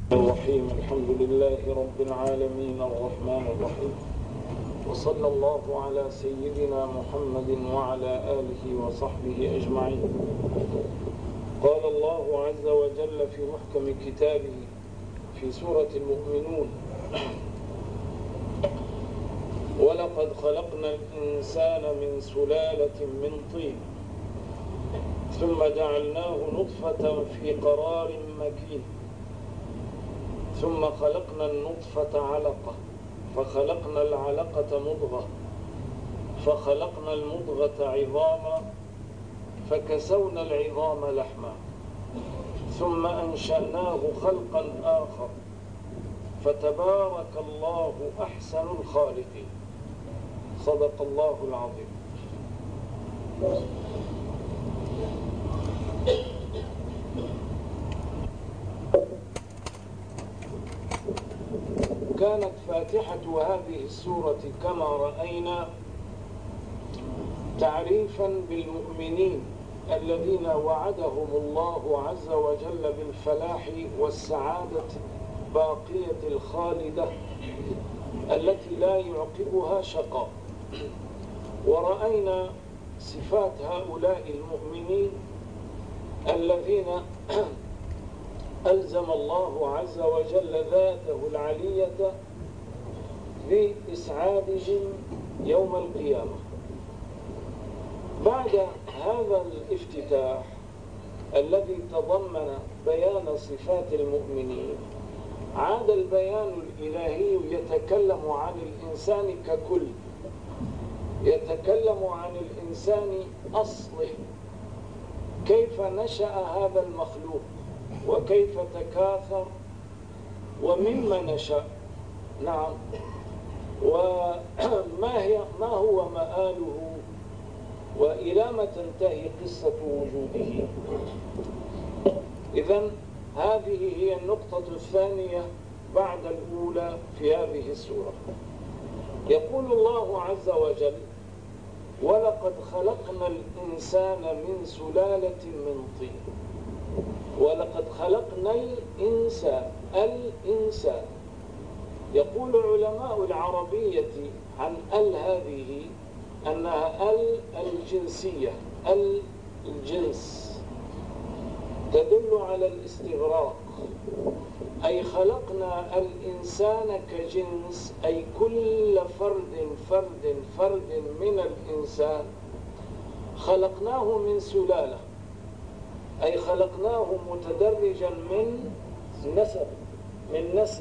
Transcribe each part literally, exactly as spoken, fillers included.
الرحيم. الحمد لله رب العالمين الرحمن الرحيم، وصلى الله على سيدنا محمد وعلى آله وصحبه أجمعين. قال الله عز وجل في محكم كتابه في سورة المؤمنون: ولقد خلقنا الإنسان من سلالة من طين ثم جعلناه نطفة في قرار مكين ثم خلقنا النطفة علقة فخلقنا العلقة مضغة فخلقنا المضغة عظاما فكسونا العظام لحما ثم أنشأناه خلقا آخر فتبارك الله أحسن الخالقين. صدق الله العظيم. كانت فاتحة هذه السورة كما رأينا تعريفا بالمؤمنين الذين وعدهم الله عز وجل بالفلاح والسعادة الباقية الخالدة التي لا يعقبها شقاء. ورأينا صفات هؤلاء المؤمنين الذين ألزم الله عز وجل ذاته العلية بإسعادهم يوم القيامة. بعد هذا الافتتاح الذي تضمن بيان صفات المؤمنين، عاد البيان الإلهي يتكلم عن الإنسان ككل، يتكلم عن الإنسان أصله، كيف نشأ هذا المخلوق وكيف تكاثر ومما نشأ. نعم، وما هي ما هو مآله وإلى ما تنتهي قصة وجوده. إذن هذه هي النقطة الثانية بعد الأولى في هذه السورة. يقول الله عز وجل: ولقد خلقنا الإنسان من سلالة من طين. ولقد خلقنا الإنسان الإنسان يقول علماء العربية عن ال هذه أنها ال الجنسية، ال الجنس تدل على الاستغراق، أي خلقنا الإنسان كجنس، أي كل فرد فرد فرد من الإنسان خلقناه من سلالة، أي خلقناه متدرجا من نسل من نسل.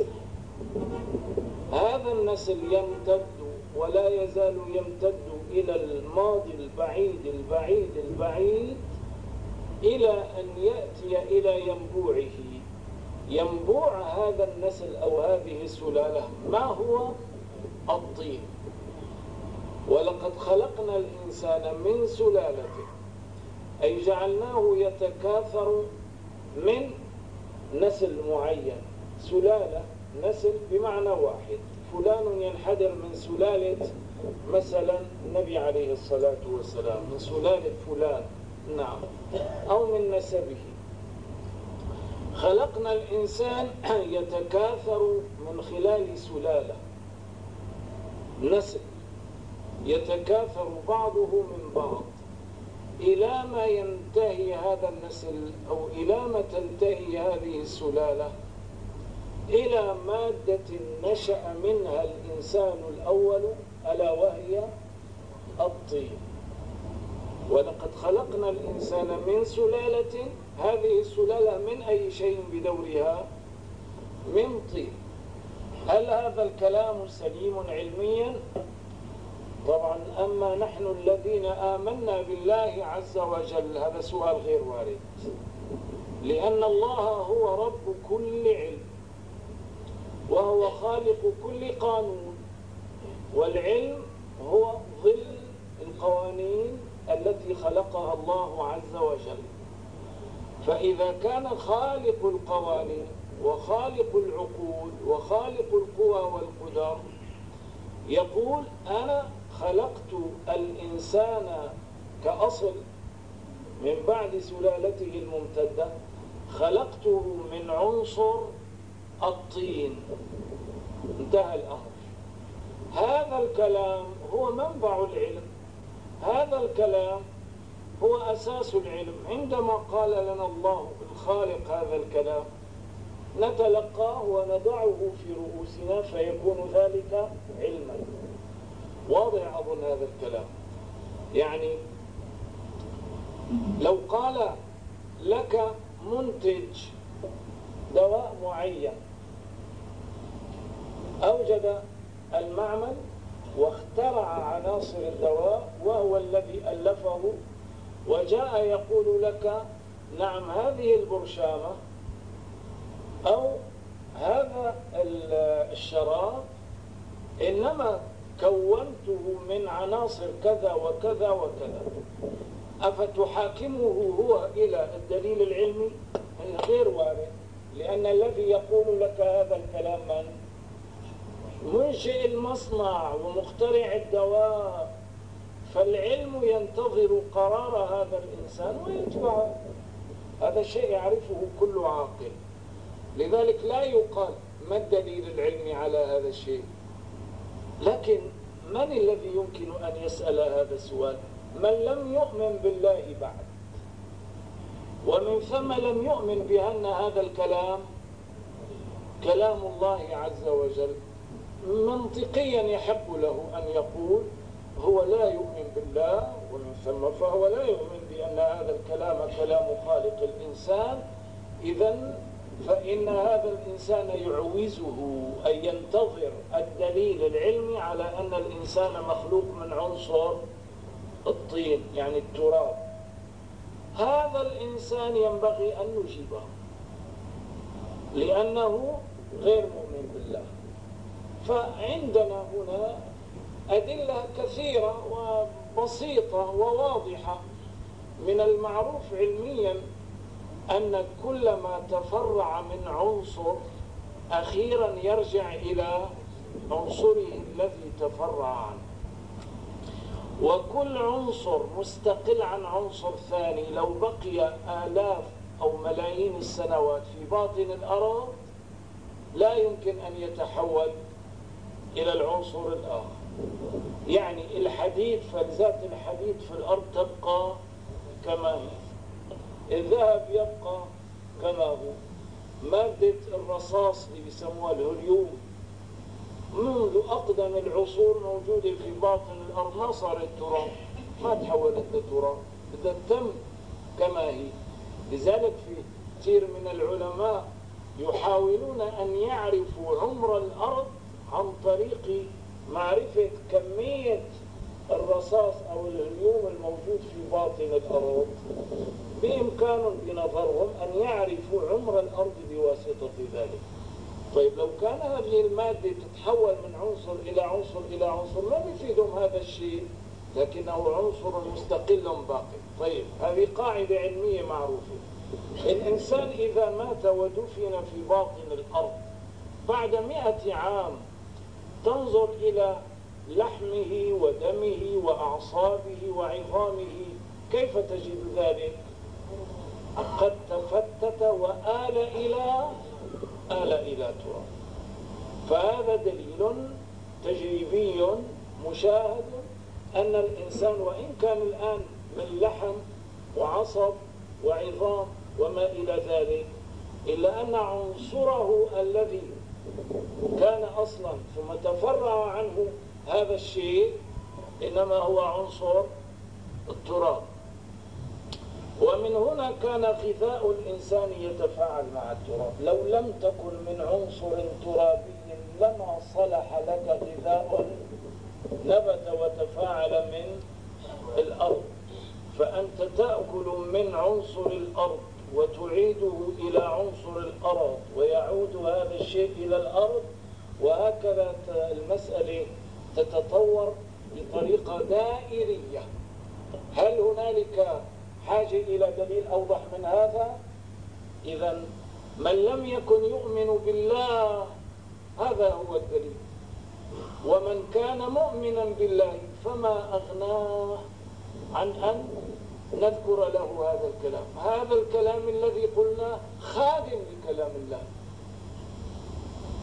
هذا النسل يمتد ولا يزال يمتد إلى الماضي البعيد البعيد البعيد إلى أن يأتي إلى ينبوعه. ينبوع هذا النسل أو هذه السلالة ما هو؟ الطين. ولقد خلقنا الإنسان من سلالة، أي جعلناه يتكاثر من نسل معين. سلالة نسل بمعنى واحد، فلان ينحدر من سلالة مثلا النبي عليه الصلاة والسلام، من سلالة فلان، نعم، أو من نسبه. خلقنا الإنسان يتكاثر من خلال سلالة، نسل يتكاثر بعضه من بعض إلى ما ينتهي هذا النسل أو إلى ما تنتهي هذه السلالة إلى مادة نشأ منها الإنسان الأول ألا وهي الطين. ولقد خلقنا الإنسان من سلالة، هذه السلالة من أي شيء بدورها؟ من طين. هل هذا الكلام سليم علميا؟ طبعا. أما نحن الذين آمنا بالله عز وجل هذا سؤال غير وارد، لأن الله هو رب كل علم وهو خالق كل قانون، والعلم هو ظل القوانين التي خلقها الله عز وجل. فإذا كان خالق القوانين وخالق العقول وخالق القوى والقدر يقول: أنا خلقت الإنسان كأصل من بعد سلالته الممتدة، خلقته من عنصر الطين، انتهى الأمر. هذا الكلام هو منبع العلم، هذا الكلام هو أساس العلم. عندما قال لنا الله الخالق هذا الكلام نتلقاه ونضعه في رؤوسنا فيكون ذلك علما. واضح أظن هذا الكلام؟ يعني لو قال لك منتج دواء معين، أوجد المعمل واخترع عناصر الدواء وهو الذي ألفه، وجاء يقول لك نعم هذه البرشامة أو هذا الشراب إنما كونته من عناصر كذا وكذا وكذا، أفتحاكمه هو إلى الدليل العلمي؟ غير وارد، لأن الذي يقول لك هذا الكلام من؟ منشئ المصنع ومخترع الدواء، فالعلم ينتظر قرار هذا الإنسان ويتبعه. هذا الشيء يعرفه كل عاقل. لذلك لا يقال ما الدليل العلمي على هذا الشيء، لكن من الذي يمكن أن يسأل هذا السؤال؟ من لم يؤمن بالله بعد، ومن ثم لم يؤمن بأن هذا الكلام كلام الله عز وجل. منطقيا يحق له أن يقول هو لا يؤمن بالله، ومن ثم فهو لا يؤمن بأن هذا الكلام كلام خالق الإنسان. إذن فإن هذا الإنسان يعوزه أن ينتظر الدليل العلمي على أن الإنسان مخلوق من عنصر الطين يعني التراب. هذا الإنسان ينبغي أن نجيبه لأنه غير مؤمن بالله. فعندنا هنا أدلة كثيرة وبسيطة وواضحة. من المعروف علميا أن كل ما تفرع من عنصر أخيرا يرجع إلى عنصره الذي تفرع عنه، وكل عنصر مستقل عن عنصر ثاني لو بقي آلاف أو ملايين السنوات في باطن الأرض لا يمكن أن يتحول إلى العنصر الآخر. يعني الحديد، فلذات الحديد في الأرض تبقى كما هي، الذهب يبقى كما هو، مادة الرصاص اللي بيسموها الهوليوم منذ أقدم العصور موجودة في باطن الأرض، ما صارت تراب، ما تحولت لتراب، بدها تتم كما هي. لذلك في كثير من العلماء يحاولون أن يعرفوا عمر الأرض عن طريق معرفة كمية الرصاص أو الهليوم الموجود في باطن الأرض. بإمكانهم بنظرهم أن يعرفوا عمر الأرض بواسطة ذلك. طيب لو كان هذه المادة تتحول من عنصر إلى عنصر إلى عنصر ما بيفيدهم هذا الشيء، لكنه عنصر مستقل باقي. طيب هذه قاعدة علمية معروفة. الإنسان إذا مات ودفن في باطن الأرض بعد مئة عام تنظر إلى لحمه ودمه وأعصابه وعظامه، كيف تجد ذلك؟ قد تفتت وآل إلى آل إلى تراب. فهذا دليل تجريبي مشاهد أن الإنسان وإن كان الآن من لحم وعصب وعظام وما إلى ذلك، إلا أن عنصره الذي كان أصلا ثم تفرع عنه هذا الشيء إنما هو عنصر التراب. ومن هنا كان غذاء الإنسان يتفاعل مع التراب. لو لم تكن من عنصر ترابي لما صلح لك غذاء نبت وتفاعل من الأرض. فأنت تأكل من عنصر الأرض وتعيده إلى عنصر الأرض ويعود هذا الشيء إلى الأرض، وهكذا المسألة تتطور بطريقة دائرية. هل هنالك حاجة إلى دليل أوضح من هذا؟ إذن من لم يكن يؤمن بالله هذا هو الدليل، ومن كان مؤمنا بالله فما أغناه عن أن نذكر له هذا الكلام. هذا الكلام الذي قلنا خادم لكلام الله،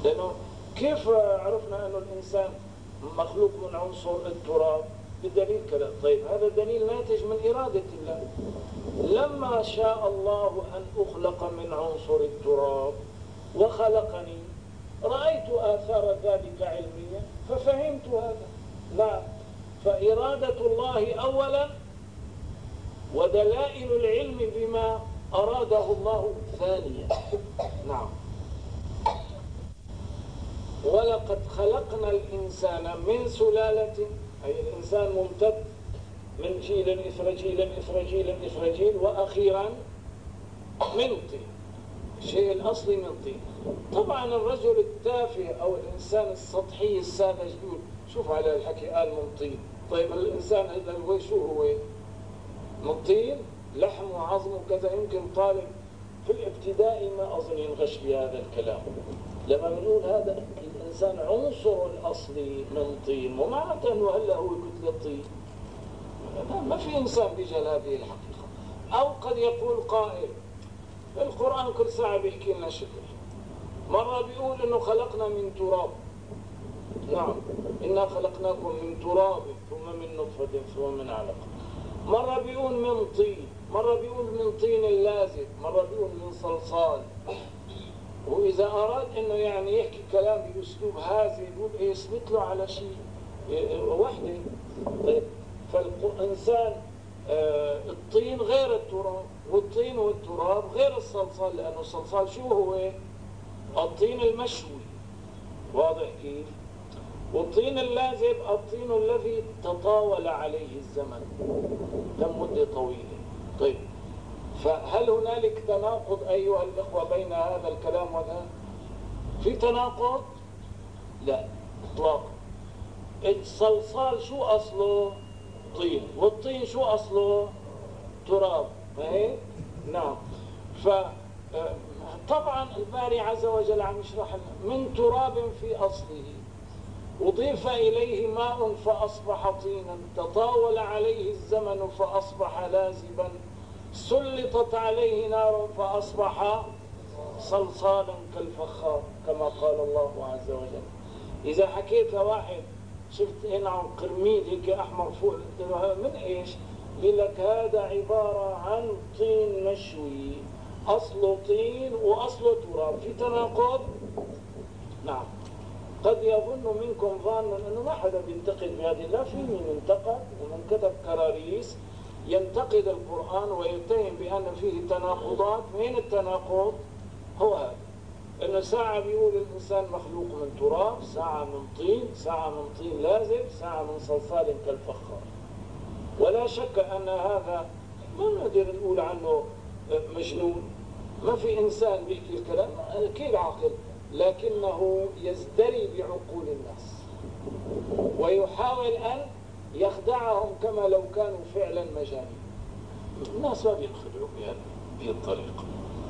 لأنه كيف عرفنا أن الإنسان مخلوق من عنصر التراب؟ بالدليل كذا. طيب هذا دليل ناتج من إرادة الله. لما شاء الله أن أخلق من عنصر التراب وخلقني رأيت آثار ذلك علميا ففهمت هذا. لا، فإرادة الله أولا ودلائل العلم بما أراده الله ثانيا. نعم. ولقد خلقنا الإنسان من سلالة، أي الإنسان ممتد من جيل إثر جيل إثر جيل إثر جيل، وأخيرا من طين. الشيء الأصلي من طين. طبعا الرجل التافه أو الإنسان السطحي الساذج يقول شوف على الحكي قال من طين. طيب الإنسان هذا هو شو هو؟ من طين، لحم وعظم وكذا. يمكن طالب في الابتدائي ما أظن ينغش بهذا الكلام. لما بنقول هذا الإنسان عنصر الأصلي من طين، ومعناته أنه هلا هو كتلة طين. ما في إنسان بيجهل هذه الحقيقة. أو قد يقول قائل القرآن كل ساعة بيحكي لنا شكل. مرة بيقول إنه خلقنا من تراب. نعم، إنا خلقناكم من تراب ثم من نطفة ثم من علقة. مرة بيقول من طين، مرة بيقول من طين اللازب، مرة بيقول من صلصال. وإذا أراد إنه يعني يحكي كلام بأسلوب هذا يقول إيه يثبت له على شيء وحده. طيب فالإنسان آه الطين غير التراب، والطين والتراب غير الصلصال، لأنه الصلصال شو هو؟ الطين المشوي. واضح كيف؟ والطين اللازب الطين الذي تطاول عليه الزمن كم مدة طويلة. طيب فهل هنالك تناقض أيها الإخوة بين هذا الكلام وذا؟ في تناقض؟ لا إطلاقا. الصلصال شو أصله؟ طين، والطين شو أصله؟ تراب. هيك؟ نعم. فطبعا الباري عز وجل عم يشرح لنا من تراب في أصله أضيف إليه ماء فأصبح طينا، تطاول عليه الزمن فأصبح لازبا، سلطت عليه نار فأصبح صلصالا كالفخار، كما قال الله عز وجل. إذا حكيت لواحد شفت هنا عن قرميد هيك أحمر فوق من إيش؟ يقول لك هذا عبارة عن طين مشوي، أصله طين وأصله تراب. في تناقض؟ نعم. قد يظن منكم ظانا أنه ما حدا بينتقد بهذه. لا، في من انتقد ومن كتب كراريس ينتقد القرآن ويتهم بأن فيه تناقضات. وين التناقض؟ هو هذا، أنه ساعة بيقول الإنسان مخلوق من تراب، ساعة من طين، ساعة من طين لازب، ساعة من صلصال كالفخار. ولا شك أن هذا ما نقدر نقول عنه مجنون. ما في إنسان بيحكي الكلام أكيد عاقل، لكنه يزدري بعقول الناس ويحاول أن يخدعهم كما لو كانوا فعلا مجانين. الناس ما بينخدعوا بهذه الطريقة.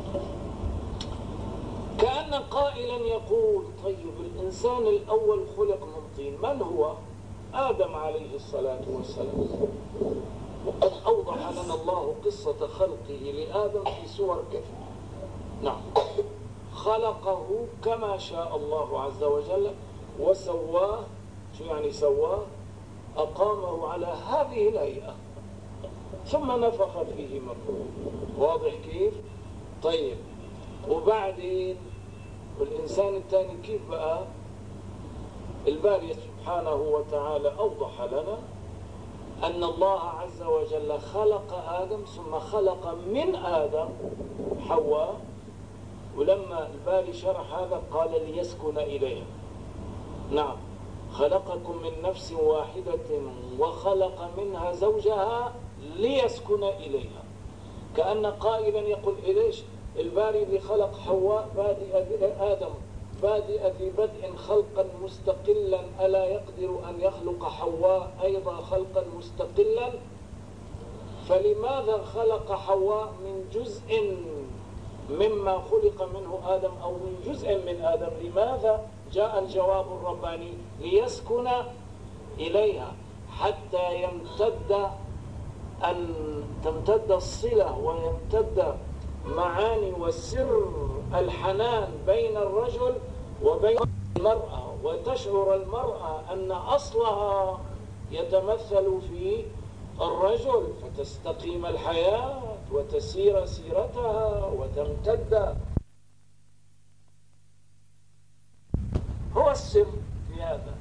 كأن قائلا يقول طيب الإنسان الأول خلق من طين، من هو؟ آدم عليه الصلاة والسلام. وقد أوضح لنا الله قصة خلقه لآدم في سور كثيرة. نعم، خلقه كما شاء الله عز وجل وسواه. شو يعني سواه؟ أقامه على هذه الهيئة ثم نفخ فيه من روحه. واضح كيف؟ طيب وبعدين والإنسان الثاني كيف بقى؟ الباري سبحانه وتعالى أوضح لنا أن الله عز وجل خلق آدم ثم خلق من آدم حواء. ولما الباري شرح هذا قال ليسكن إليها. نعم، خلقكم من نفس واحدة وخلق منها زوجها ليسكن إليها. كأن قائلا يقول إليش الباري اللي خلق حواء بادئ آدم بادئ ذي بدء خلقا مستقلا، ألا يقدر أن يخلق حواء أيضا خلقا مستقلا؟ فلماذا خلق حواء من جزء مما خلق منه آدم أو من جزء من آدم؟ لماذا؟ جاء الجواب الرباني ليسكن إليها حتى يمتد أن تمتد الصلة ويمتد معاني وسر الحنان بين الرجل وبين المرأة، وتشعر المرأة أن أصلها يتمثل في الرجل، فتستقيم الحياة وتسير سيرتها وتمتد. هو السر في هذا.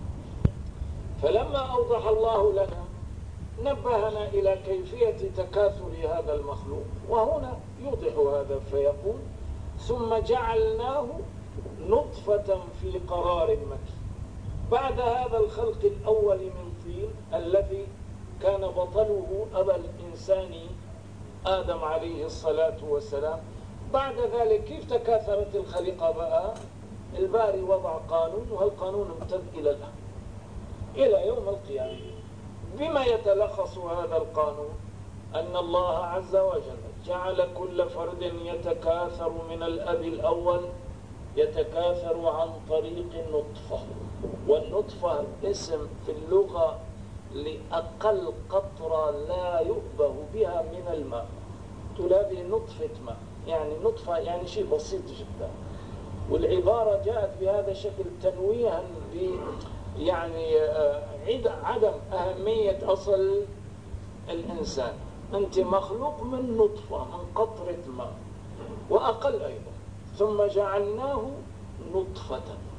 فلما أوضح الله لنا نبهنا إلى كيفية تكاثر هذا المخلوق، وهنا يوضح هذا فيقول: ثم جعلناه نطفة في قرار مكين. بعد هذا الخلق الأول من طين الذي كان بطله أبا الإنسان آدم عليه الصلاة والسلام، بعد ذلك كيف تكاثرت الخليقة بقى؟ الباري وضع قانون، وهالقانون امتد إلى الآن إلى يوم القيامة. بما يتلخص هذا القانون؟ أن الله عز وجل جعل كل فرد يتكاثر من الأب الأول يتكاثر عن طريق النطفة، والنطفة اسم في اللغة لأقل قطرة لا يؤبه بها من الماء. تقول هذه نطفة ماء، يعني نطفة يعني شيء بسيط جدا. والعبارة جاءت بهذا الشكل تنويها ب يعني عدم أهمية أصل الإنسان. أنت مخلوق من نطفة، من قطرة ماء وأقل أيضا، ثم جعلناه نطفة،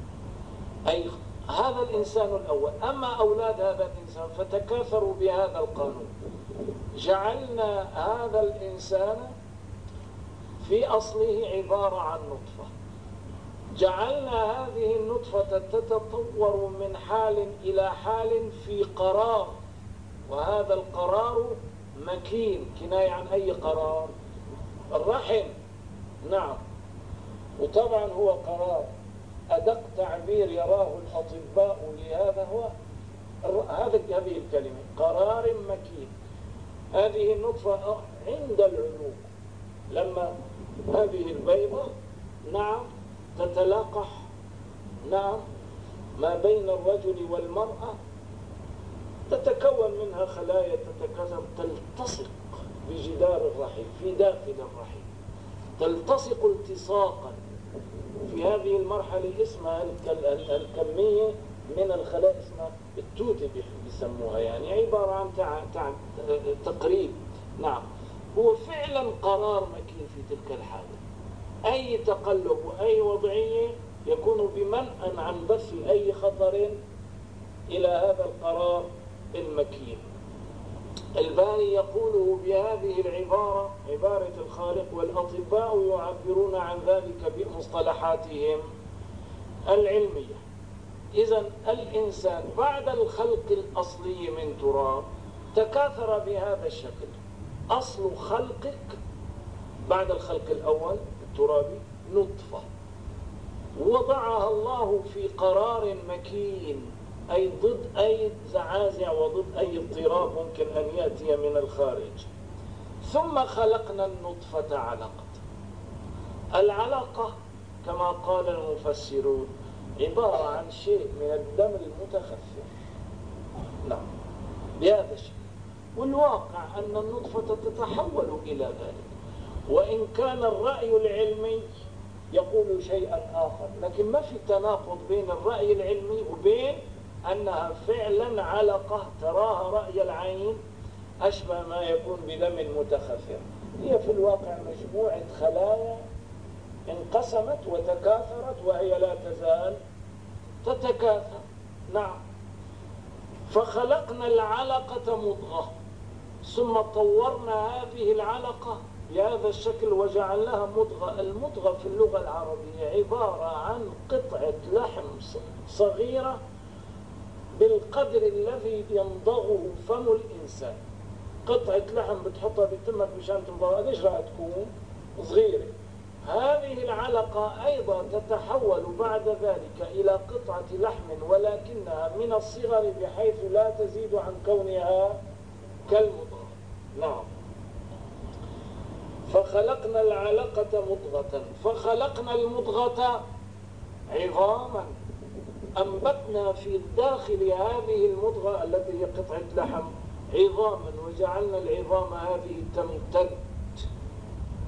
أي هذا الإنسان الأول. أما أولاد هذا الإنسان فتكاثروا بهذا القانون. جعلنا هذا الإنسان في أصله عبارة عن نطفة، جعلنا هذه النطفة تتطور من حال إلى حال في قرار، وهذا القرار مكين، كناية عن أي قرار؟ الرحم. نعم، وطبعا هو قرار. أدق تعبير يراه الأطباء لهذا هو هذا هذه الكلمة، قرار مكين. هذه النطفة عند العلوق، لما هذه البيضة نعم تتلاقح نعم ما بين الرجل والمرأة، تتكون منها خلايا تتكاثر، تلتصق بجدار الرحم في داخل الرحم، تلتصق التصاقا. في هذه المرحلة اسمها الكمية من الخلايا اسمها التوتة بيسموها، يعني عبارة عن تع... تع... تقريب. نعم، هو فعلا قرار مكين في تلك الحالة. أي تقلب وأي وضعية يكون بمنأ عن بث أي خطر إلى هذا القرار المكين. الباري يقوله بهذه العبارة، عبارة الخالق، والأطباء يعبرون عن ذلك بمصطلحاتهم العلمية. إذن الإنسان بعد الخلق الأصلي من تراب تكاثر بهذا الشكل. أصل خلقك بعد الخلق الأول الترابي نطفة، وضعها الله في قرار مكين، أي ضد أي زعازع وضد أي اضطراب ممكن أن يأتي من الخارج. ثم خلقنا النطفة علقة. العلقة كما قال المفسرون عبارة عن شيء من الدم المتخثر. نعم، بهذا الشيء. والواقع أن النطفة تتحول إلى ذلك، وإن كان الرأي العلمي يقول شيئا آخر، لكن ما في تناقض بين الرأي العلمي وبين أنها فعلا علقة تراها رأي العين أشبه ما يكون بدم متخثر. هي في الواقع مجموعة خلايا انقسمت وتكاثرت، وهي لا تزال تتكاثر. نعم، فخلقنا العلقة مضغة، ثم طورنا هذه العلقة بهذا الشكل وجعلناها مضغة. المضغة في اللغة العربية عبارة عن قطعة لحم صغيرة بالقدر الذي يمضغه فم الإنسان. قطعة لحم بتحطها بتمك مشان تمضغها، قديش راح تكون؟ صغيرة. هذه العلقة أيضا تتحول بعد ذلك إلى قطعة لحم، ولكنها من الصغر بحيث لا تزيد عن كونها كالمضغة. نعم، فخلقنا العلقة مضغة، فخلقنا المضغة عظاما، أنبتنا في داخل هذه المضغة التي هي قطعة لحم عظاما، وجعلنا العظام هذه تمتد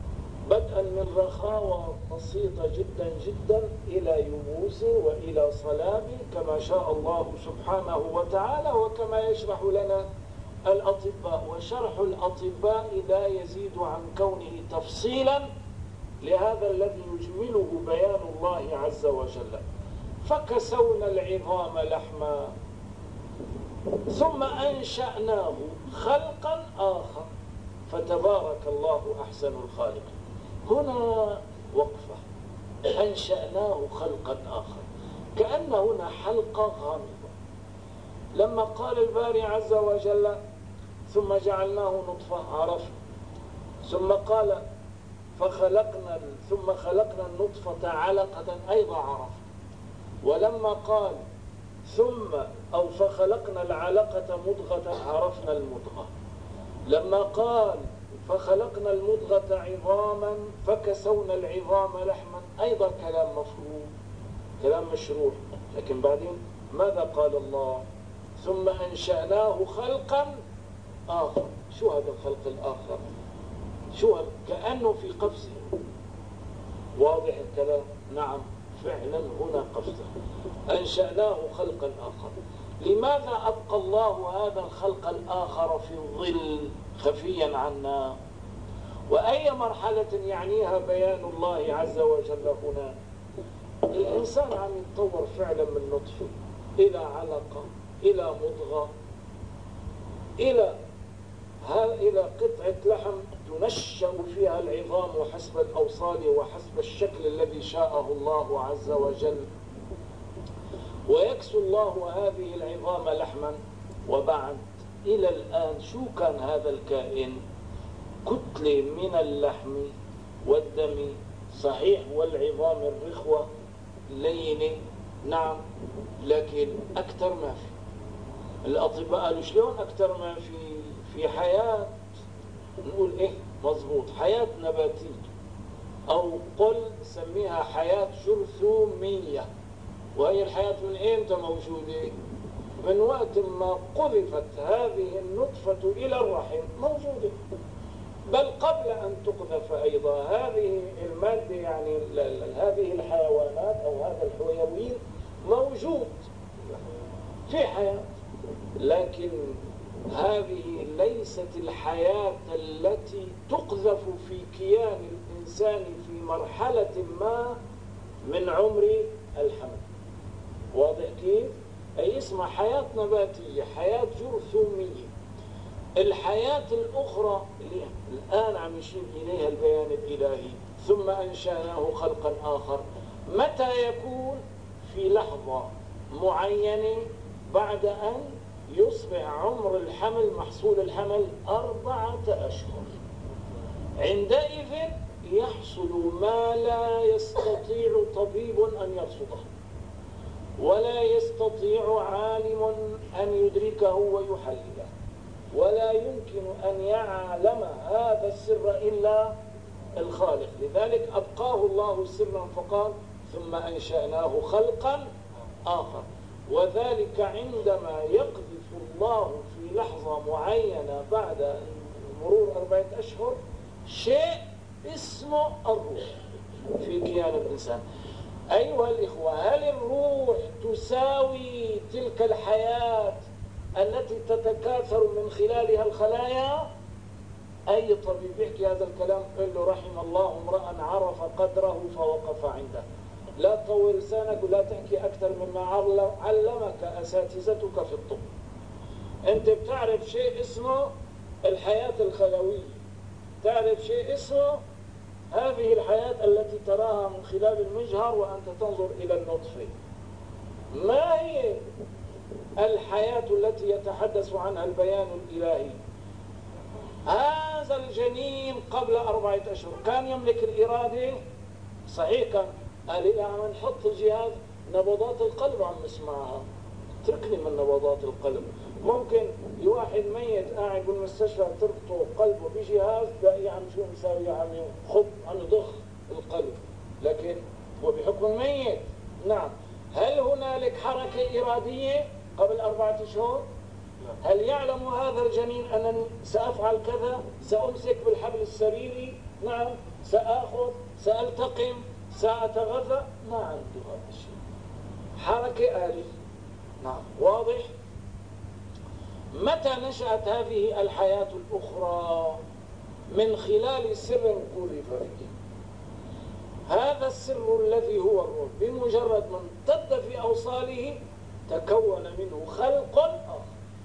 بدءا من رخاوة بسيطة جدا جدا إلى يبوس وإلى صلاب كما شاء الله سبحانه وتعالى، وكما يشرح لنا الأطباء. وشرح الأطباء لا يزيد عن كونه تفصيلا لهذا الذي يجمله بيان الله عز وجل. فكسونا العظام لحما ثم أنشأناه خلقا آخر فتبارك الله أحسن الخالقين. هنا وقفة، أنشأناه خلقا آخر، كأن هنا حلقة غامضة. لما قال الباري عز وجل ثم جعلناه نطفة عرفنا، ثم قال فخلقنا ثم خلقنا النطفة علقة أيضا عرفنا، ولما قال ثم أو فخلقنا العلقة مضغة عرفنا المضغة، لما قال فخلقنا المضغة عظاما فكسونا العظام لحما أيضا كلام مفهوم، كلام مشروح. لكن بعدين ماذا قال الله؟ ثم أنشأناه خلقا آخر. شو هذا الخلق الآخر؟ شو هذا؟ كأنه في قفزه. واضح الكلام؟ نعم فعلا هنا قفزه. أنشأناه خلقا آخر. لماذا أبقى الله هذا الخلق الآخر في الظل خفيا عنا؟ وأي مرحلة يعنيها بيان الله عز وجل هنا؟ الإنسان عم يتطور فعلا من نطفة إلى علقة إلى مضغة إلى إلى قطعة لحم تنشأ فيها العظام وحسب الأوصال وحسب الشكل الذي شاءه الله عز وجل، ويكسو الله هذه العظام لحما. وبعد إلى الآن شو كان هذا الكائن؟ كتلة من اللحم والدم، صحيح، والعظام الرخوة لينة، نعم، لكن أكثر ما في. الأطباء قالوا شلون أكثر ما في؟ في حياة، نقول إيه مضبوط، حياة نباتية، أو قل سميها حياة جرثومية. وهي الحياة من إمتى موجودة؟ من وقت ما قذفت هذه النطفة إلى الرحم موجودة، بل قبل أن تقذف أيضا هذه المادة، يعني هذه الحيوانات أو هذا الحيوين موجود في حياة. لكن هذه ليست الحياة التي تقذف في كيان الإنسان في مرحلة ما من عمر الحمل. واضح كيف؟ أي اسمها حياة نباتية، حياة جرثومية. الحياة الأخرى اللي الآن عم يشير إليها البيان الإلهي ثم أنشأناه خلقا آخر، متى يكون؟ في لحظة معينة بعد أن يصبح عمر الحمل، محصول الحمل أربعة أشهر. عندئذ يحصل ما لا يستطيع طبيب أن يرصده، ولا يستطيع عالم أن يدركه ويحلله، ولا يمكن أن يعلم هذا السر إلا الخالق. لذلك أبقاه الله سرا فقال ثم أنشأناه خلقا آخر. وذلك عندما يقذف الله في لحظة معينة بعد مرور أربعة أشهر شيء اسمه الروح في كيان الإنسان. أيها الإخوة، هل الروح تساوي تلك الحياة التي تتكاثر من خلالها الخلايا؟ أي طبيب يحكي هذا الكلام قل له رحم الله امرأ عرف قدره فوقف عنده. لا تطول لسانك ولا تحكي أكثر مما علمك أساتذتك في الطب. أنت بتعرف شيء اسمه الحياة الخلوية، تعرف شيء اسمه هذه الحياة التي تراها من خلال المجهر وأنت تنظر إلى النطفة. ما هي الحياة التي يتحدث عنها البيان الإلهي؟ هذا الجنين قبل أربعة أشهر كان يملك الإرادة؟ صحيح كان. قال لي عم نحط جهاز نبضات القلب عم نسمعها، تركني من نبضات القلب. ممكن واحد ميت قاعد بالمستشفى تربطه قلبه بجهاز تلاقيه عم شو مساوي، عم يخب عم يضخ القلب، لكن هو بحكم ميت. نعم. هل هنالك حركة إرادية قبل أربعة أشهر؟ هل يعلم هذا الجنين أنني سأفعل كذا؟ سأمسك بالحبل السريري؟ نعم. سآخذ، سألتقم، سأتغذى، ما عنده هذا الشيء. حركة آلية. نعم، واضح؟ متى نشأت هذه الحياة الأخرى؟ من خلال سر قذف فيه. هذا السر الذي هو الروح بمجرد ما امتد في أوصاله تكون منه خلق آخر،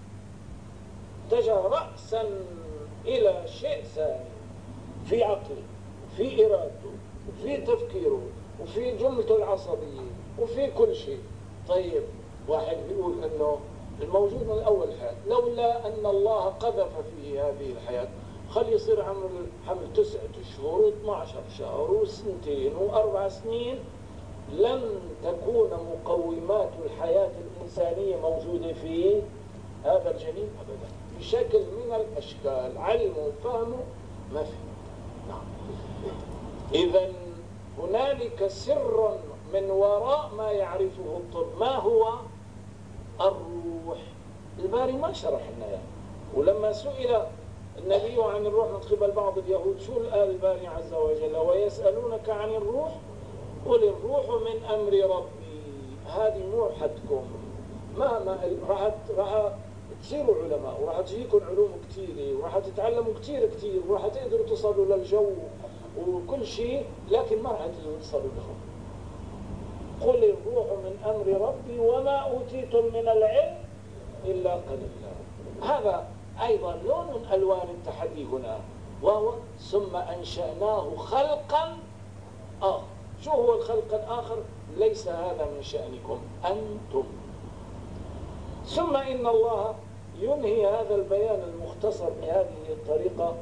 اتجه رأسا إلى شيء ثاني في عقله، في إرادته، في تفكيره، وفي جملته العصبية، وفي كل شيء. طيب، واحد بيقول أنه الموجود من الأول حال، لولا أن الله قذف فيه هذه الحياة خلي يصير عمر حمل تسعة أشهر واثنى عشر شهر وسنتين وأربع سنين، لن تكون مقومات الحياة الإنسانية موجودة في هذا الجنين أبدا بشكل من الأشكال. علمه وفهمه ما في. نعم. إذن هنالك سر من وراء ما يعرفه الطب. ما هو الروح؟ الباري ما شرح لنا يعني. ولما سئل النبي عن الروح من قبل بعض اليهود شو قال الباري عز وجل؟ ويسألونك عن الروح قل الروح من أمر ربي. هذه موحدكم. ما ما راح راح تصيروا علماء، وراح تجيكم علوم كثيرة، وراح تتعلموا كثير كثير، وراح تقدروا تصلوا للجو وكل شيء، لكن ما راح تقدروا تصلوا له. قل الروح من أمر ربي وما أوتيتم من العلم إلا قليلا. هذا أيضا لون من ألوان التحدي هنا، وهو ثم أنشأناه خلقا آخر. شو هو الخلق الآخر؟ ليس هذا من شأنكم أنتم. ثم إن الله ينهي هذا البيان المختصر بهذه الطريقة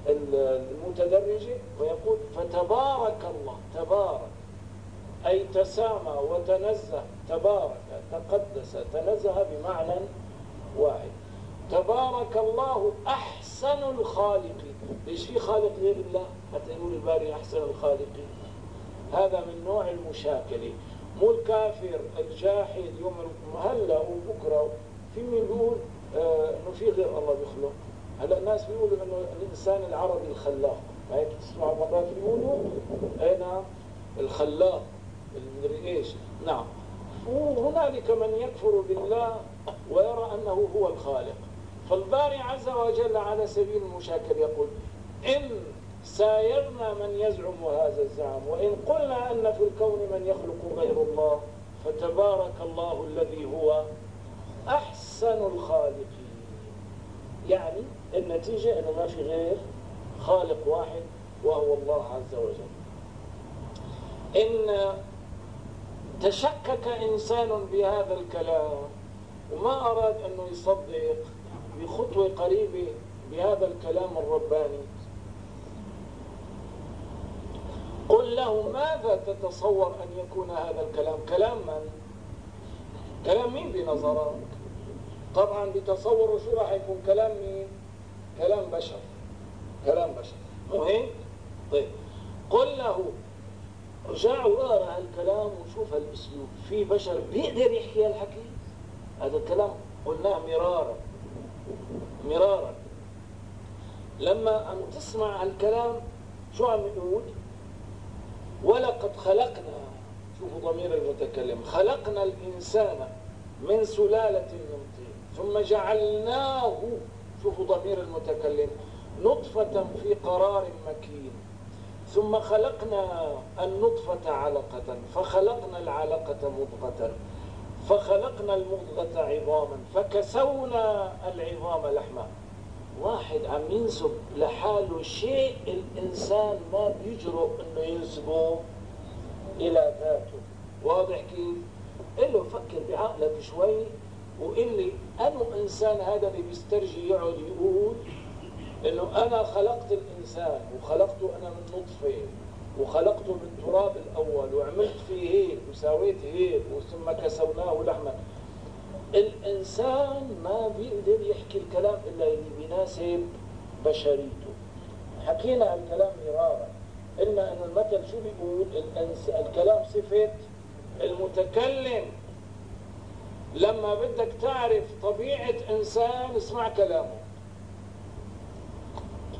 المتدرجة ويقول فتبارك الله. تبارك أي تسامى وتنزه، تبارك تقدس، تنزه بمعنى واحد. تبارك الله أحسن الخالقين. ليش في خالق غير الله حتى يقول الباري أحسن الخالقين؟ هذا من نوع المشاكلة. مو الكافر الجاحد يوم هلا وبكره في مين بيقول آه انه في غير الله بيخلق. هلا الناس بيقولوا انه الانسان العربي الخلاق، هيك تسمعوا مرات بيقولوا انا الخلاق المدري ايش. نعم. وهنالك من يكفر بالله ويرى انه هو الخالق. فالباري عز وجل على سبيل المشاكل يقول إن سايرنا من يزعم هذا الزعم، وإن قلنا أن في الكون من يخلق غير الله، فتبارك الله الذي هو أحسن الخالقين. يعني النتيجة أنه ما في غير خالق واحد وهو الله عز وجل. إن تشكك إنسان بهذا الكلام وما أراد أنه يصدق بخطوة قريبة بهذا الكلام الرباني، قل له ماذا تتصور أن يكون هذا الكلام؟ كلام من؟ كلام مين بنظرك؟ طبعا بتصوروا شو راح يكون كلام مين؟ كلام بشر. كلام بشر مو هيك؟ طيب قل له ارجع واقرا هالكلام وشوف هالاسلوب. في بشر بيقدر يحكي هالحكي؟ هذا الكلام قلناه مرارا مرارا. لما أن تسمع هالكلام شو عم يقول؟ ولقد خلقنا، شوفوا ضمير المتكلم، خلقنا الإنسان من سلالة من طين ثم جعلناه، شوفوا ضمير المتكلم، نطفة في قرار مكين ثم خلقنا النطفة علقة فخلقنا العلقة مضغة فخلقنا المضغة عظاما فكسونا العظام لحما. واحد عم ينسب لحاله شيء الإنسان ما بيجرؤ إنه ينسبه إلى ذاته. واضح كيف؟ قل له فكر بعقلك شوي وقل لي أنه إنسان هذا اللي بيسترجي يقعد يقول إنه أنا خلقت الإنسان وخلقته أنا من نطفة وخلقته من تراب الأول وعملت فيه هيك وسويت هيك ثم كسوناه لحما. الإنسان ما بيقدر يحكي الكلام إلا اللي بيناسب بشريته. حكينا الكلام مرارا، قلنا أن المثل شو بيقول؟ الكلام صفة المتكلم. لما بدك تعرف طبيعة إنسان اسمع كلامه.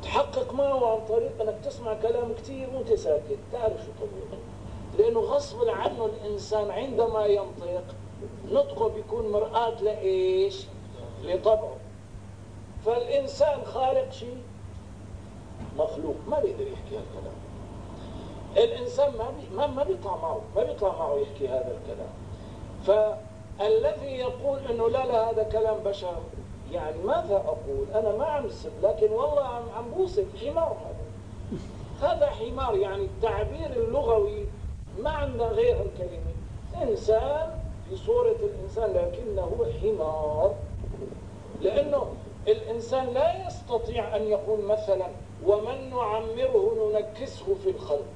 تحقق ما هو عن طريق أنك تسمع كلام كتير وانت ساكت تعرف شو طبيعي، لأنه غصب عنه الإنسان عندما ينطق نطقه بيكون مرآة لإيش؟ لطبعه. فالإنسان خالق شيء مخلوق ما بيقدر يحكي هالكلام. الإنسان ما بي ما ما بيطلع معه ما بيطلع معه يحكي هذا الكلام. فالذي يقول إنه لا لا هذا كلام بشر، يعني ماذا أقول؟ أنا ما عم سب، لكن والله عم عم بوصف حمار. هذا هذا حمار، يعني التعبير اللغوي ما عندنا غير الكلمة. إنسان في صورة الإنسان لكنه حمار، لأنه الإنسان لا يستطيع أن يقول مثلا ومن نعمره ننكسه في الخلق،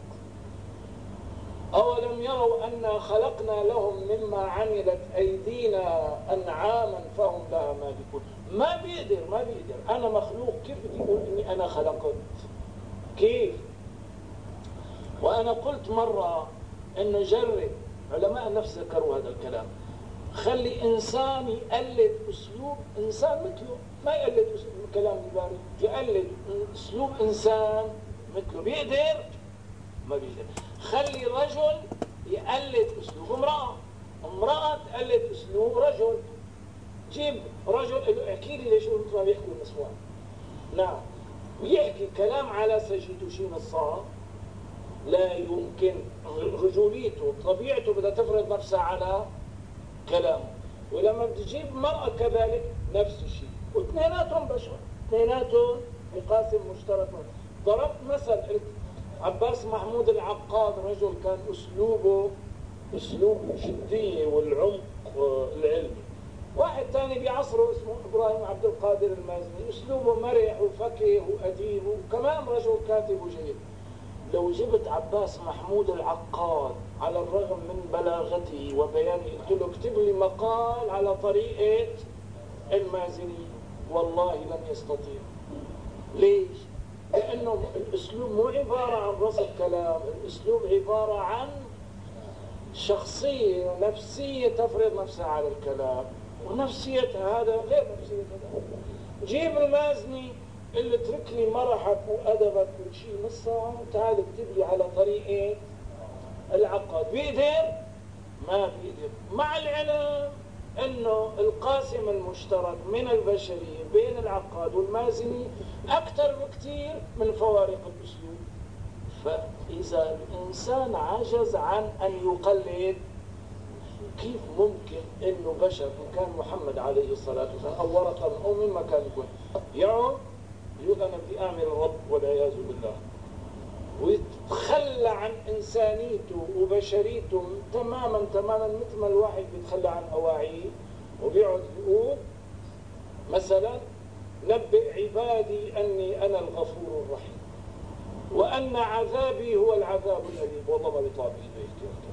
أولم يروا أنا خلقنا لهم مما عملت أيدينا أنعاما فهم لها مالكون. ما بيقدر ما بيقدر أنا مخلوق، كيف بدي أقول إني أنا خلقت؟ كيف؟ وأنا قلت مرة إنه جرب، علماء النفس ذكروا هذا الكلام، خلي إنسان يقلد أسلوب إنسان مثله، ما يقلد أسلوب كلام الباري، يقلد أسلوب إنسان مثله، بيقدر؟ ما بيقدر. خلي رجل يقلد أسلوب امرأة، امرأة تقلد أسلوب رجل. جيب رجل احكي لي ليش مثل ما بيحكوا النسوان، نعم، ويحكي كلام على سجيته شين الصاد، لا يمكن. رجوليته طبيعته بدها تفرض نفسها على كلامه. ولما بتجيب مرأة كذلك نفس الشيء، واثنيناتهم بشر، اثنيناتهم بقاسم مشترك. ضربت مثل قلت عباس محمود العقاد رجل كان أسلوبه أسلوب الجدية والعمق العلمي. واحد ثاني بعصره اسمه إبراهيم عبد القادر المازني، أسلوبه مرح وفكه وأديب وكمان رجل كاتب وجيد. لو جبت عباس محمود العقاد على الرغم من بلاغته وبيانه قلت له اكتب لي مقال على طريقة المازني، والله لن يستطيع. ليش؟ لأنه الأسلوب مو عبارة عن رصد كلام، الأسلوب عبارة عن شخصية نفسية تفرض نفسها على الكلام، ونفسيتها هذا غير نفسية هذا. جيب المازني اللي اترك لي مرحك وأدبك وشي نص ساعة وتعال اكتب لي على طريقة العقاد. بيقدر؟ ما بيقدر، مع العلم انه القاسم المشترك من البشرية بين العقاد والمازني اكثر بكثير من فوارق الاسلوب. فاذا الانسان عجز عن ان يقلد، كيف ممكن انه بشر ان كان محمد عليه الصلاة والسلام او ورقة او مما كان يكون يعود يقول انا بدي اعمل الرب والعياذ بالله، ويتخلى عن إنسانيته وبشريته تماما تماما، مثل ما الواحد بيتخلى عن أواعيه وبيقعد يقول مثلا نبئ عبادي أني أنا الغفور الرحيم وأن عذابي هو العذاب الأليم. والله ما بيطلع بإيده كده.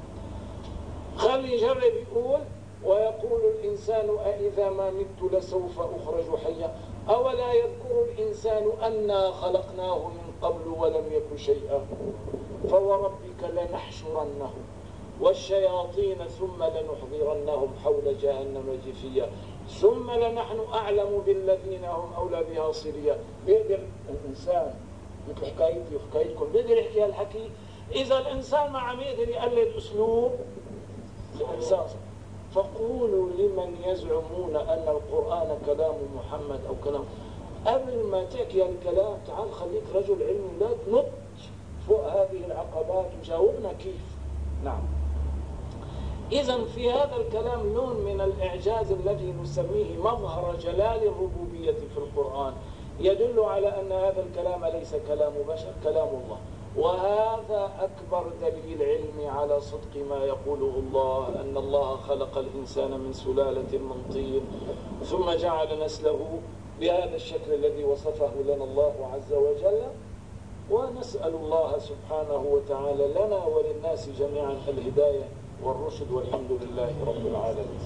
خلي يجرب يقول ويقول الإنسان أإذا ما مت لسوف أخرج حيا أولا يذكر الإنسان أنا خلقناه من قبل ولم يك شيئا فوربك لنحشرنهم والشياطين ثم لنحضرنهم حول جهنم جثيا ثم لنحن أعلم بالذين هم أولى بها صليا. بيقدر الإنسان مثل حكايتي وحكايتكم بيقدر يحكي هالحكي؟ إذا الإنسان ما عم يقدر يقلد أسلوب الإنسان. فقولوا لمن يزعمون أن القرآن كلام محمد أو كلام، قبل ما تحكي الكلام تعال خليك رجل علمي، لا تنط فوق هذه العقبات وجاوبنا كيف. نعم. إذن في هذا الكلام لون من الإعجاز الذي نسميه مظهر جلال الربوبية في القرآن، يدل على أن هذا الكلام ليس كلام بشر، كلام الله. وهذا أكبر دليل علمي على صدق ما يقوله الله، أن الله خلق الإنسان من سلالة من طين ثم جعل نسله بهذا الشكل الذي وصفه لنا الله عز وجل. ونسأل الله سبحانه وتعالى لنا وللناس جميعا الهداية والرشد، والحمد لله رب العالمين.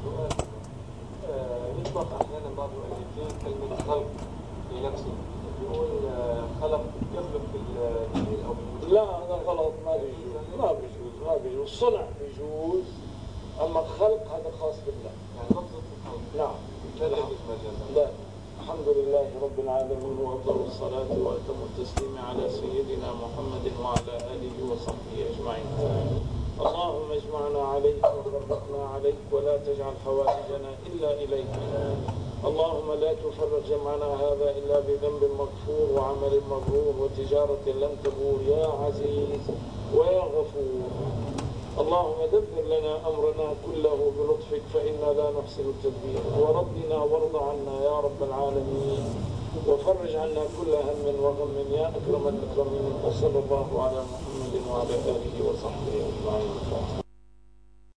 يطلق أحيانا بعض المؤلفين كلمة خلق في نفسه، يقول خلق يخلق في الجيل أو في لا هذا غلط، ما بيجوز ما بيجوز ما بيجوز. صنع بيجوز، أما الخلق هذا خاص بالله. يعني لفظة الخلق نعم لا تجوز مجازا. لا الحمد لله رب العالمين، وأفضل الصلاة وأتم التسليم على سيدنا محمد وعلى آله وصحبه أجمعين. اللهم اجمعنا عليك وفرقنا عليك، ولا تجعل حوائجنا إلا إليك. اللهم لا تفرق جمعنا هذا إلا بذنب مغفور وعمل مبرور وتجارة لن تبور يا عزيز ويا غفور. اللهم دبر لنا أمرنا كله بلطفك فإنا لا نحسن التدبير، وربنا وارض عنا يا رب العالمين، وفرج عنا كل هم وغم يا أكرم الأكرمين. وصلى الله على محمد وعلى آله وصحبه أجمعين.